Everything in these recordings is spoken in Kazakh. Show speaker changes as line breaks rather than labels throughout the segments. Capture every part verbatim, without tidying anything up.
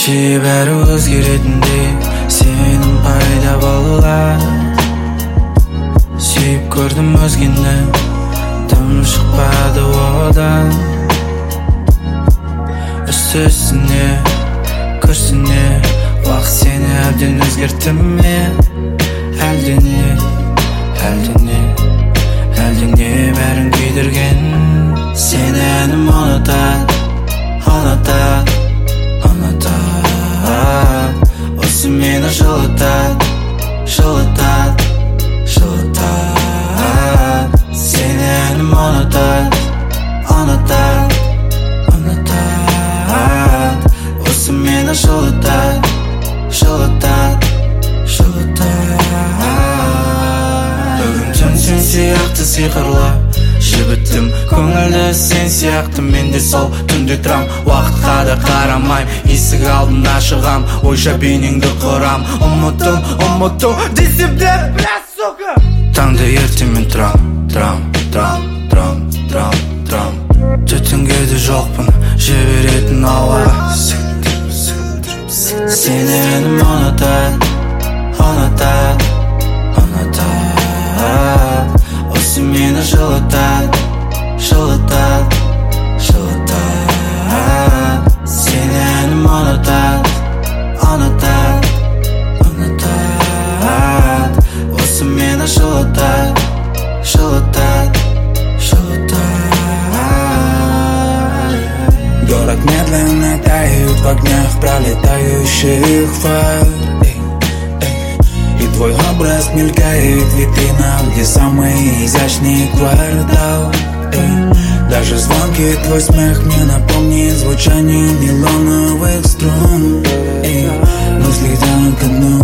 кеше бәрі өзгеретіндей сенің пайда болар. Сүйіп көрдім өзгені, дым шықпады одан. Үсті-үстіне күрсіне уақыт сені әбден өзгерті ме? Әлде не, әлде не, әлде не бәрін күйдірген. Сені әнім ұнатады, ұнатады, ұнатады. Осы мені жылытады, жылытады, жылытады. Сені әнім ұнатады, ұнатады, ұнатады. Осы мені жылытады, жылытады, жылытады. Бүгін түн сен сияқты сиқырлы, жібіттім көңілді сен сияқты. Мен де сол түнде тұрам, уақытқа да қарамайм. Есік алдына шығам, ойша бейнеңді құрам. Ұмытым, ұмыту десем де бля, сука. Таңда ерте мен тұрам, тұрам, тұрам, тұрам, тұрам, тұрам. Түтінге де жоқпын, жіберетін ауа. Сені әнім ұнатады, ұнатады, ұнатады. Осы мені жылытады, жылытады, жылытады. Сені әнім ұнатады, ұнатады, ұнатады. Осы мені жылытады, жылытады, жылытады.
Город медленно тает в огнях пролетающих фар. И твой образ мелькает в витринах, где самый изящный квартал. Даже звонкий твой смех мне напомнит звучание мелоновых струн. Мысли тянут ко дну,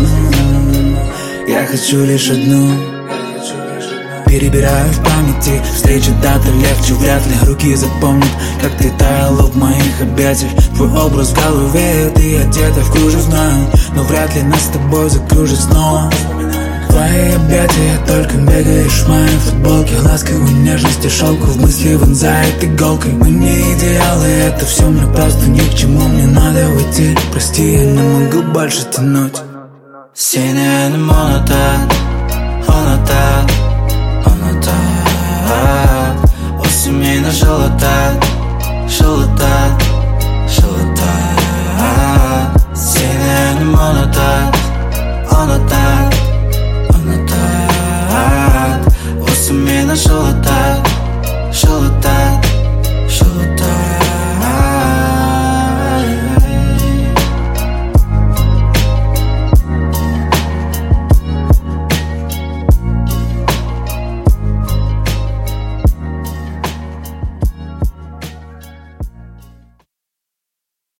я хочу лишь одну. Перебираю в памяти встречи, даты легче, вряд ли руки запомнят, как ты таяла в моих объятиях. Твой образ в голове, ты одета в кружевную, но вряд ли нас с тобой закружит снова. Твои объятия только бегаешь в моей футболке, ласковой нежности шелку в мысли вонзает иголкой. Мы не идеалы, это все мне просто ни к чему, мне надо уйти. Прости, я не могу больше тянуть.
Сені әнім ұнатады, ұнатады, ұнатады. Осы мені жылытады, жылытады.